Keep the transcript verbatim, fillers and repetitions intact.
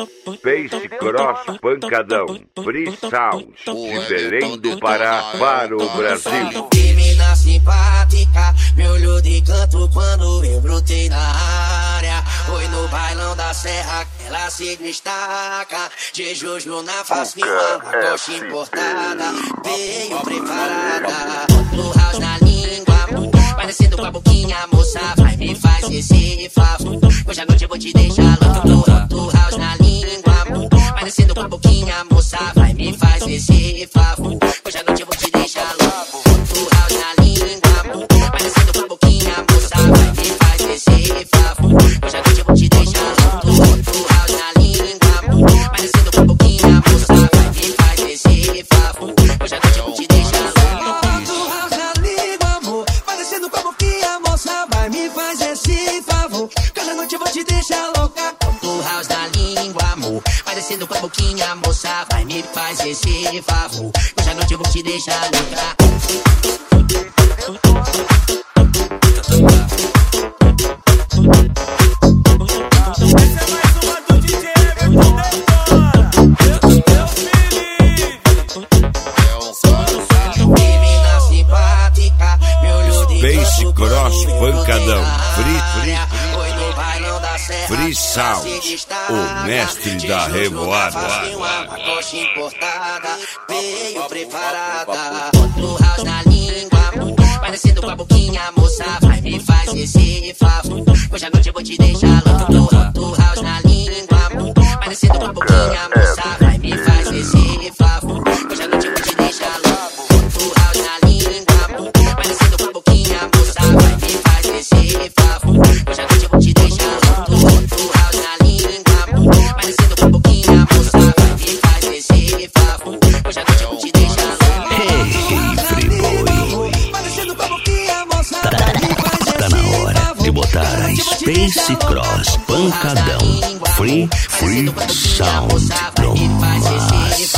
Space Cross Pancadão, Free Sound, de Belém do Pará para o Brasil. Menina simpática, me olhou de canto quando eu brotei na área. Foi no bailão da serra que ela se destaca. De Juju na face, uma coxa importada. Veio preparada, no house na língua, parecendo com a boquinha, moça, vai me faz esse favor. Hoje à noite eu vou te deixar louco. Do house na língua, parecendo com a boquinha, moça, vai me faz esse favor. Hoje à noite eu vou te deixar louco. Do house na língua, parecendo com a boquinha, moça, vai me faz esse favor. Hoje à noite eu vou te deixar louco. Do house na língua, parecendo com a boquinha, moça, vai me faz esse favor. Hoje à noite eu vou te deixar louco. Do house na língua, amor, parecendo com a boquinha, moça, vai me faz esse favor. Cada noite eu vou te deixar louca. Do house na língua, amor, parecendo com a boquinha, moça, vai me faz esse favor. Hoje à noite eu vou te deixar louca. Space Cross Pancadão, Free, free, Free Sound, o mestre da revoada. Uma coxa importada, veio preparada. No house na língua, parecendo com a boquinha, moça, vai me faz esse favor. Hoje à noite eu vou te deixar louco. No house na língua, parecendo com a boquinha, moça, vai me faz esse favor. Hoje à noite eu vou te deixar louco. No house na língua, parecendo com a boquinha, moça, vai me faz esse favor. Hoje à noite eu vou te deixar louco. No house na língua, parecendo com a boquinha, moça, vai me faz esse favor. Hoje à noite eu vou te deixar louco. Hey, Free Parecendo com a boquinha, moça, Tá, tá na hora de botar a Space Cross Pancadão, Free, Free Sound no máximo.